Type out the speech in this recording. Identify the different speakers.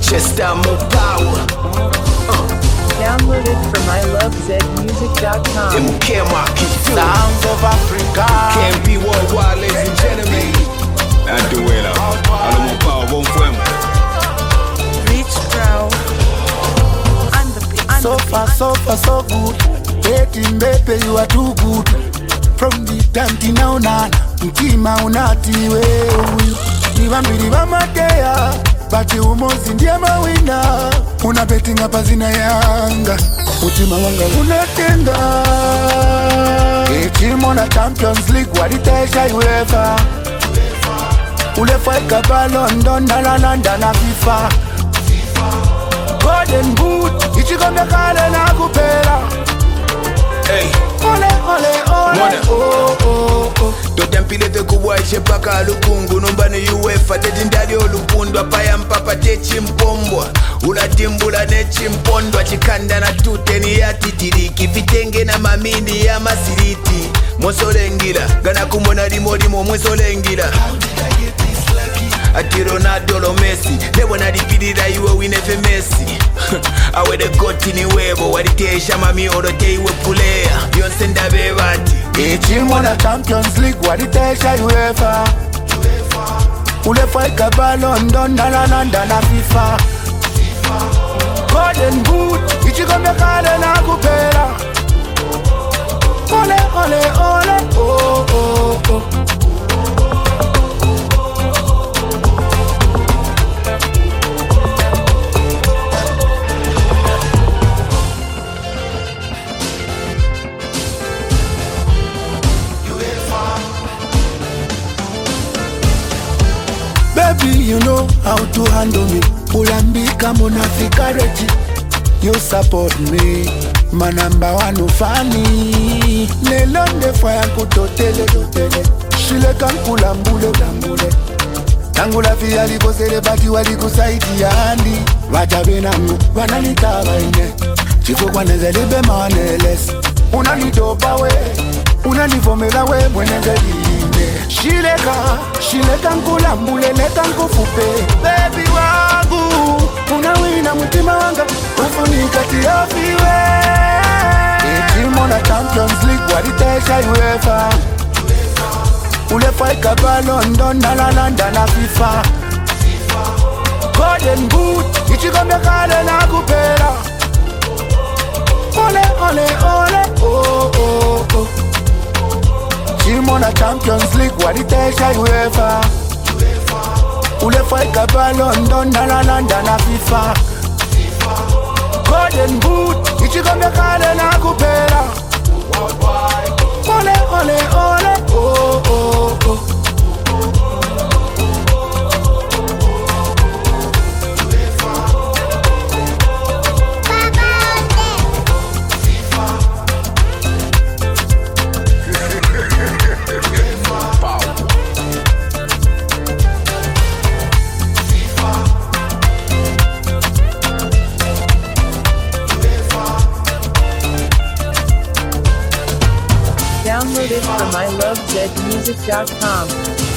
Speaker 1: Manchester more power.
Speaker 2: Download it from ilovezmusic.com.
Speaker 1: They will care market too.
Speaker 3: Sounds of Africa.
Speaker 1: Can't be worldwide, ladies and gentlemen.
Speaker 4: Antuela, alomo power won't swim.
Speaker 5: Rich Crow.
Speaker 3: So far, so good. Hating baby, you are too good. From the time till now, mtima unati wewe. Niwambiri matea, bati umozi ndiye mawina. Una betting hapa zina yanga. Mutima wanga unatenga. Team na Champions League walitesha UEFA. Ulefa ikaba London na London na FIFA. Golden boot, ichikombe kale na kupela.
Speaker 1: Hey.
Speaker 3: Ole, oh, oh, oh.
Speaker 1: Totempilete kuwaishe paka lukungu. Numbani UEFA tetindali olupundwa. Paya mpapa techi mpombwa. Ulatimbula nechi mpondwa. Chikanda na tuteni ya titiriki. Vitenge na mamindi ya masiriti. Mwosolengila, gana kumbona limo mwesolengila. How did I get this lucky? Ati Ronaldo lo Messi. Nebo nalipilira iwe winefe Messi. Awe de goti ni webo. Walitesha mami orote iwe pulea. Yonse ndabe bati.
Speaker 3: Team na Champions League walitesha UEFA. Ulefa ikaba London na London na FIFA. Golden boot, ichikombe kale na kupela. Ole, oh, oh, oh. Baby, you know how to handle me. Ulambika munafika reji. You support me. My number one ufani. Lelonde faya kutotele. Shile kankula mbule. Tangula fiya likosele baki wali kusaiti ya handi. Wajabe nangu, wananitaba ine. Chifo kwa nezelibe maneles. Unanitopa we, unanivomela we mwenezeli. Shileka nkulambule leta nkufupe. Baby wangu unawina mutima wanga ufunika tiofiwe. Team na Champions League walitesha UEFA. Ulefa ikaba London na London na FIFA. Golden boot, ichikombe kale na kupela. Ole, oh, oh, oh. Team na Champions League walitesha UEFA. Ulefa ikaba London na London na FIFA. Golden boot, ichikombe kale na kupela. Ole, oh, oh, oh.
Speaker 2: Download it from ilovezmusic.com.